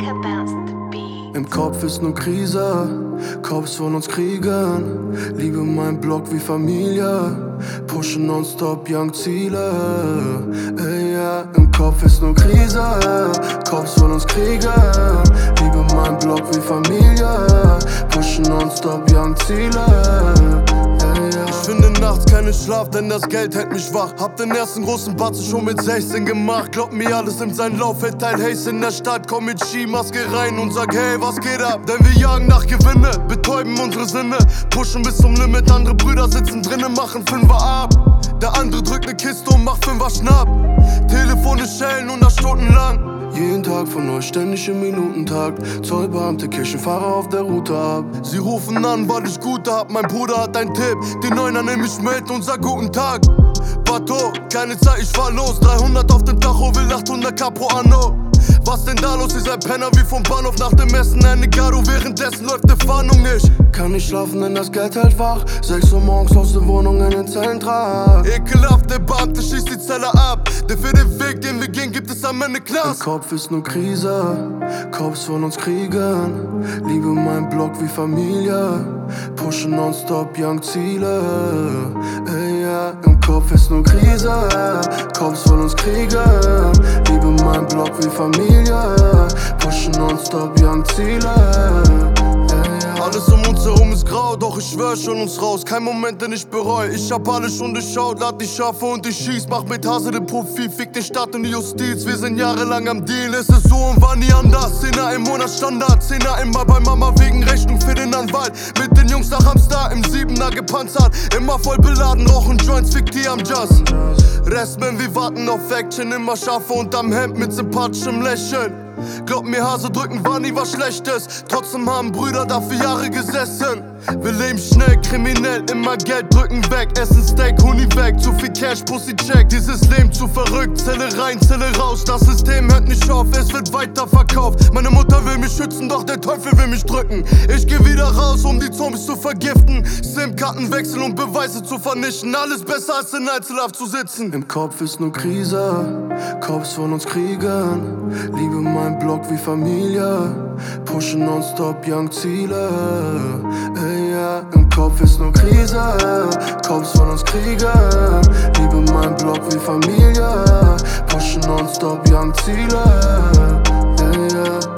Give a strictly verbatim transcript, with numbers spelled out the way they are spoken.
Im Kopf ist nur Krise, Cops von uns kriegen. Liebe mein Block wie Familie, pushen nonstop young Ziele. Ey, yeah. Im Kopf ist nur Krise, Cops von uns kriegen. Liebe mein Block wie Familie, pushen nonstop young Ziele. Ich finde nachts keinen Schlaf, denn das Geld hält mich wach. Hab den ersten großen Batzen schon mit sechzehn gemacht. Glaub mir, alles nimmt seinen Lauf, verteilt Haze in der Stadt. Komm mit Skimaske rein und sag, hey, was geht ab? Denn wir jagen nach Gewinne, betäuben unsere Sinne. Pushen bis zum Limit, andere Brüder sitzen drinnen, machen Fünfer ab. Der andere drückt ne Kiste und macht Fünfer Schnapp. Telefone schellen hundert Stunden lang. Jeden Tag von euch ständig im Minutentakt. Zollbeamte, Kirchenfahrer auf der Route ab. Sie rufen an, weil ich Gute hab. Mein Bruder hat einen Tipp. Die Neuner nehm ich mit und sag guten Tag. Bateau, keine Zeit, ich fahr los. dreihundert auf dem Tacho, will achthundert K pro Anno. Was denn da los? Ihr seid Penner wie vom Bahnhof nach dem Essen. Eine Garo, währenddessen läuft die Fahndung nicht. Kann nicht schlafen, denn das Geld hält wach. sechs Uhr morgens aus der Wohnung in den Zellentrag. Ekelhaft, der Beamte schießt die Zelle ab. Denn für den Weg, den wir gehen, gibt es am Ende Knast. Im Kopf ist nur Krise, Cops von uns kriegen. Liebe mein Block wie Familie, pushen nonstop young Ziele. Ey, yeah. Im Kopf ist nur Krise, Cops von uns kriegen. Liebe mein Block wie Familie, pushen nonstop young Ziele. Alles um uns herum ist grau, doch ich schwör schon uns raus. Kein Moment, den ich bereu. Ich hab alles schon durchschaut, lad die Schafe und ich schieß. Mach mit Hase den Profil, fick den Staat und die Justiz. Wir sind jahrelang am Deal, es ist so und war nie anders. Zehner im Monat Standard, Zehner immer bei Mama wegen Rechnung für den Anwalt. Mit den Jungs nach Amstar im Siebener gepanzert. Immer voll beladen, rauchen Joints, fick die am Jazz. Restman, wir warten auf Action, immer Schafe unterm Hemd mit sympathischem Lächeln. Glaub mir, Hase drücken war nie was Schlechtes. Trotzdem haben Brüder dafür Jahre gesessen. Wir leben schnell, kriminell, immer Geld drücken weg. Essen Steak, Huni weg, zu viel Cash, Pussy check. Dieses Leben zu verrückt, Zelle rein, Zelle raus. Das System hört nicht auf, es wird weiterverkauft. Meine Mutter will mich schützen, doch der Teufel will mich drücken. Ich geh wieder raus, um die Zombies zu vergiften. SIM-Karten wechseln und Beweise zu vernichten. Alles besser als in Einzelhaft zu sitzen. Im Kopf ist nur Krise, Cops von uns kriegen. Liebe mein Block wie Familie, pushen nonstop young Ziele. Ey, yeah. Im Kopf ist nur Krise, Cops von uns kriegen. Liebe mein Block wie Familie, pushen nonstop young Ziele. Ey, yeah.